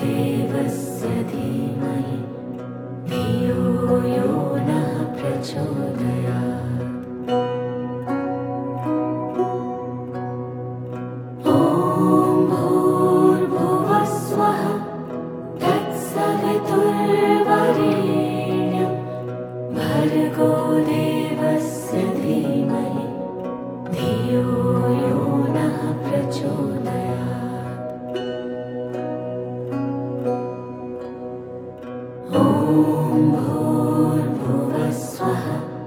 देवस्य धीमहि धियो यो नः प्रचोदयात्। ॐ भूर्भुवः स्वः तत्सवितुर्वरेण्यं भर्गो देवस्य धीमहि धियो यो नः प्रचोदयात्। ॐ भूर्भुवः स्वः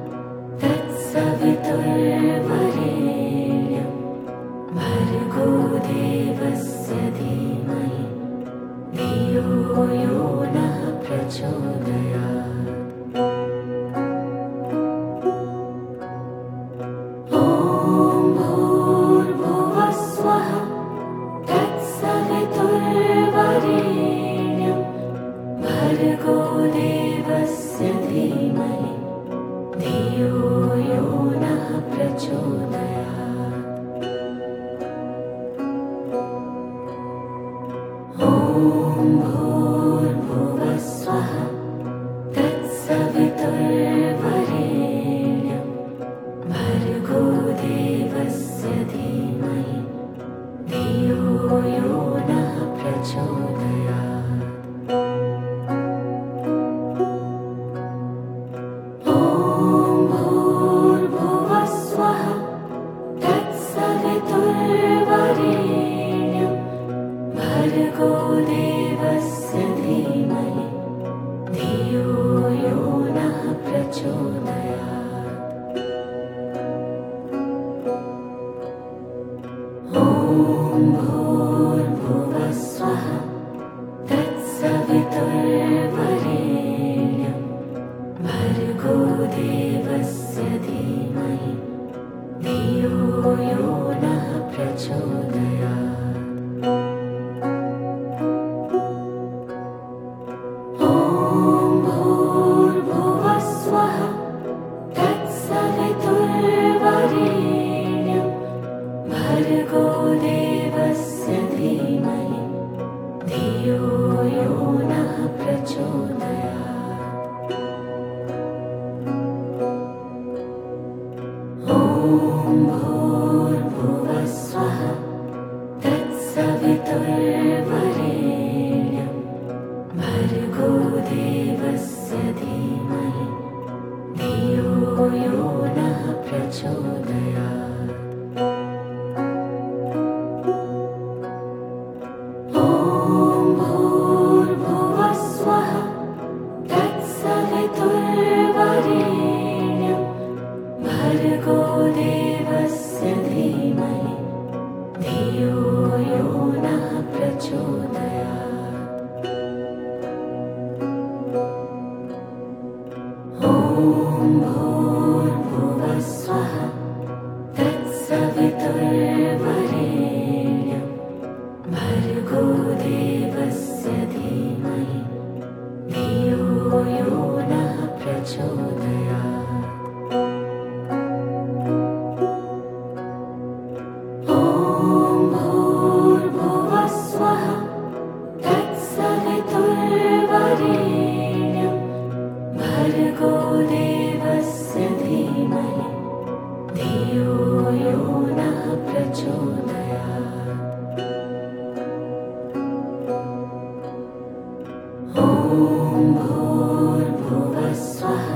तत्सवितुर्वरेण्यं भर्गो देवस्य धीमहि धियो यो नः प्रचोदयात्। ॐ भूर्भुवः स्वः तत्सवितुर्वरेण्यं भर्गो देवस्य धीमहि धियो यो नः प्रचोदयात्। ॐ भूर्भुवः स्वः तत्सवितुर्वरेण्यं भर्गो देवस्य धीमहि धियो यो नः प्रचोदयात्। ॐ भूर्भुवः स्वः तत्सवितुर्वरेण्यं भर्गो देवस्य धीमहि धियो यो नः प्रचोदयात्। ॐ भूर्भुवः स्वः तत्सवितुर्वरेण्यं भर्गो देवस्य धीमहि धियो यो नः प्रचोदयात्। ॐ भूर्भुवः स्वः तत्सवितुर्वरेण्यं भर्गो देवस्य धीमहि धियो यो नः प्रचोदयात्। ॐ भूर्भुवः स्वः तत्सवितुर्वरेण्यं भर्गो देवस्य धीमहि धियो यो नः प्रचोदयात्। ॐ भूर्भुवः स्वः तत्सवितुर्वरेण्यं भर्गो देवस्य धीमहि धियो यो नः प्रचोदयात्। ॐ भूर्भुवः स्वः तत्सवितुर्वरेण्यं भर्गो देवस्य धीमहि धियो यो नः प्रचोदयात्। ॐ भूर्भुवः स्वः तत्सवितुर्वरेण्यं भर्गो देवस्य धीमहि धियो यो नः प्रचोदयात्। ॐ भूर्भुवः स्वः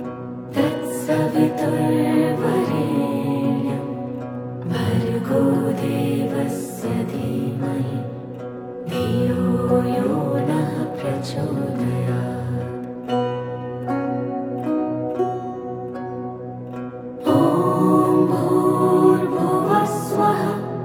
तत्सवितुर्वरेण्यं भर्गो देवस्य धीमहि धियो यो नः प्रचोदयात्। ॐ भूर्भुवः स्वः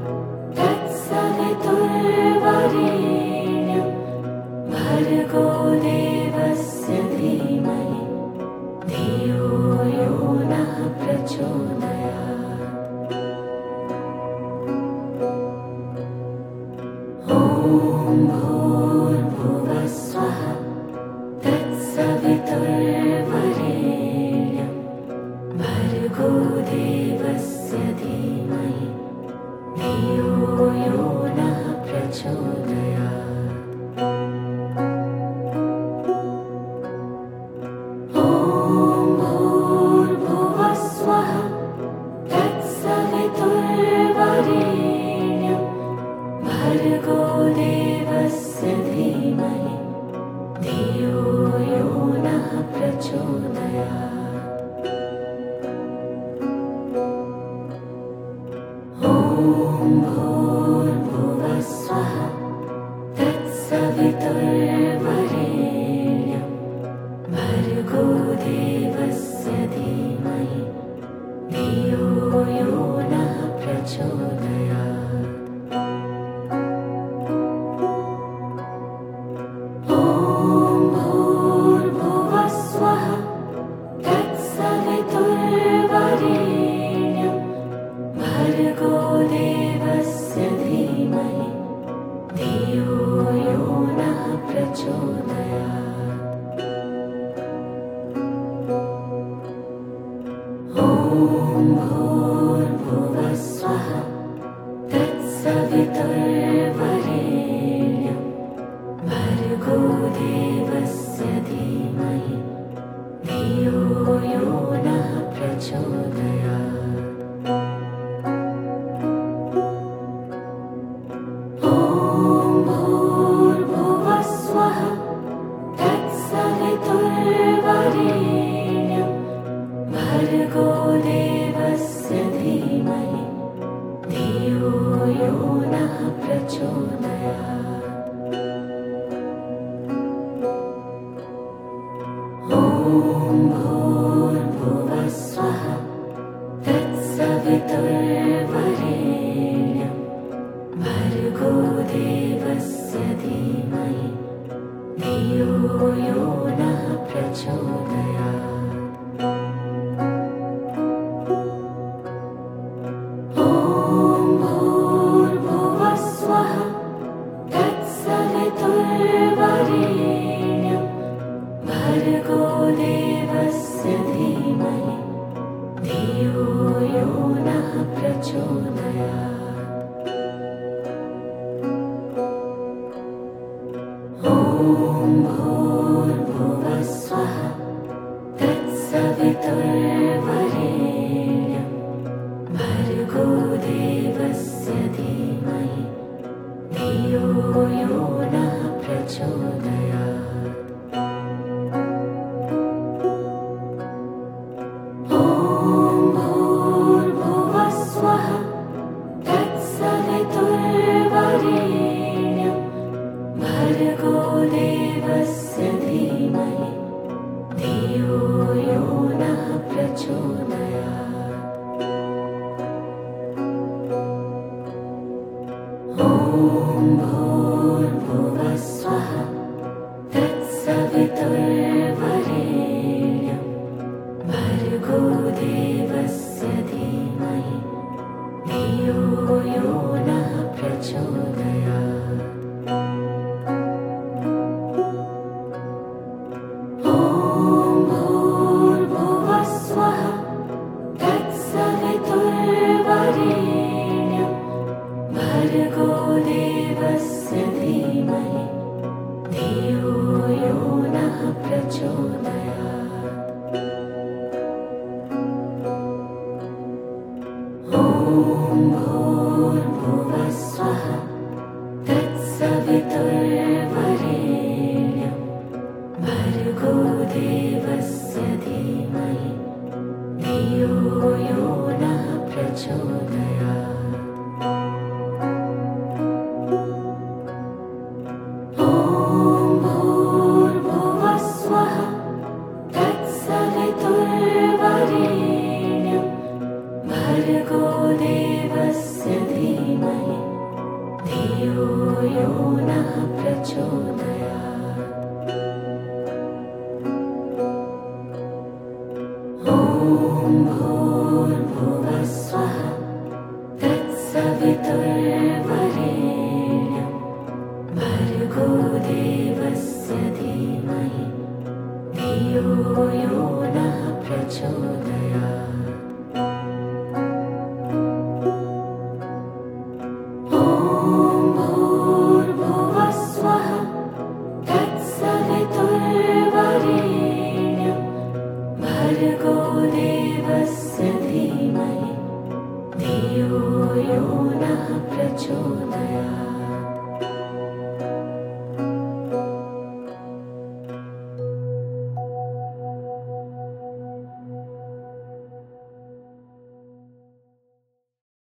तत्सवितुर्वरेण्यं भर्गो देवस्य धीमहि धियो यो नः प्रचोदयात्। ॐ भूर्भुवः स्वः तत्सवितुर्वरेण्यं भर्गो देवस्य धीमहि धियो यो नः प्रचोदयात्। ॐ भूर्भुवः स्वः तत्सवितुर्वरेण्यं भर्गो देवस्य धीमहि धियो यो नः प्रचोदयात्। ॐ भूर्भुवः स्वः तत्सवितुर्वरेण्यं भर्गो देवस्य धीमहि धियो यो नः प्रचोदयात्। ॐ भूर्भुवः स्वः तत्सवितुर्वरेण्यं भर्गो देवस्य धीमहि धियो यो नः प्रचोदयात्। ॐ भूर्भुवः स्वः तत्सवितुर्वरेण्यं भर्गो देवस्य धीमहि धियो यो नः प्रचोदयात्। ॐ भूर्भुवः स्वः तत्सवितुर्वरेण्यं भर्गो देवस्य धीमहि धियो यो नः प्रचोदयात्। ॐ भूर्भुवः स्वः तत्सवितुर्वरेण्यं भर्गो देवस्य धीमहि धियो यो नः प्रचोदयात्। ॐ भूर्भुवः स्वः तत्सवितुर्वरेण्यं भर्गो देवस्य धीमहि धियो यो नः प्रचोदयात्। ॐ भूर्भुवः स्वः तत्सवितुर्वरेण्यं भर्गो देवस्य धीमहि धियो यो नः प्रचोदयात्। ॐ भूर्भुवः स्वः तत्सवितुर्वरेण्यं भर्गो देवस्य धीमहि धियो यो नः प्रचोदयात्।